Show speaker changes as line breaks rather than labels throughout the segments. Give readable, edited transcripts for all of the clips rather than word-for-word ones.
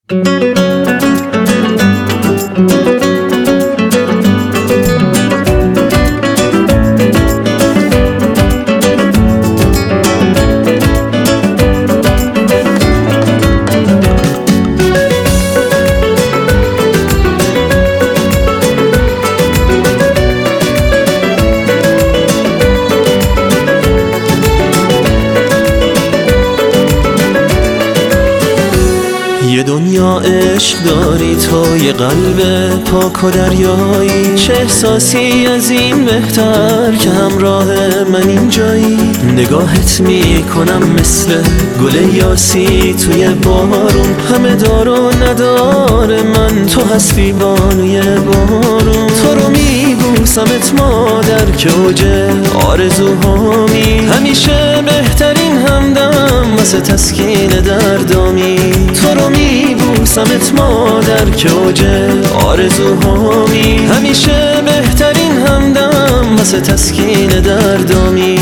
یه دنیا عشق داری تو، یه قلب پاک و دریایی، چه احساسی از این بهتر که همراه من اینجایی. نگاهت میکنم مثل گل یاسی توی بارون، همه دار و ندار من تو هستی بانوی بارون. تو رو میبوسمت مادر که اوج آرزوهامی، همیشه بهترین همدم واسه تسکین دردامی. تو رو میبوسمت مادر که اوج آرزوهامی، همیشه بهترین همدم واسه تسکین دردامی.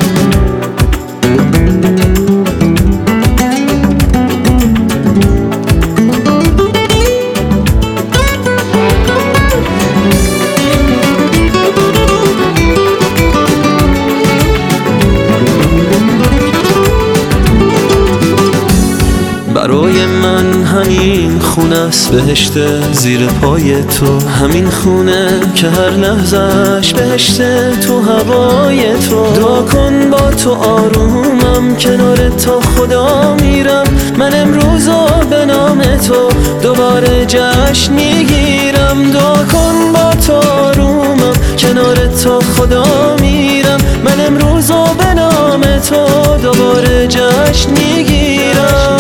برای من همین خونه است بهشت زیر پای تو، همین خونه که هر لحظهش بهشت تو هوای تو. دعا کن با تو آرومم کنار تا خدا میرم، من امروزا به نام تو دوباره جشن میگیرم. دعا کن با تو آرومم کنار تا خدا میرم، من امروزا به نام تو دوباره جشن میگیرم.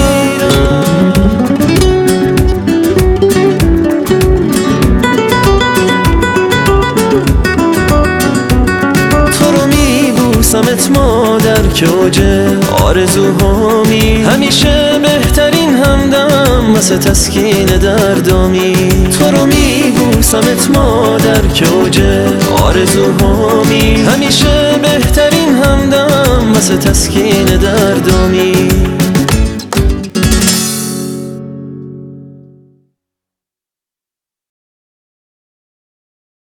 بوسمت مادر که اوج آرزوهامی، همیشه بهترین همدم واسه تسکین دردامی. تو رو میبوسمت مادر که اوج آرزوهامی، همیشه بهترین همدم واسه تسکین دردامی.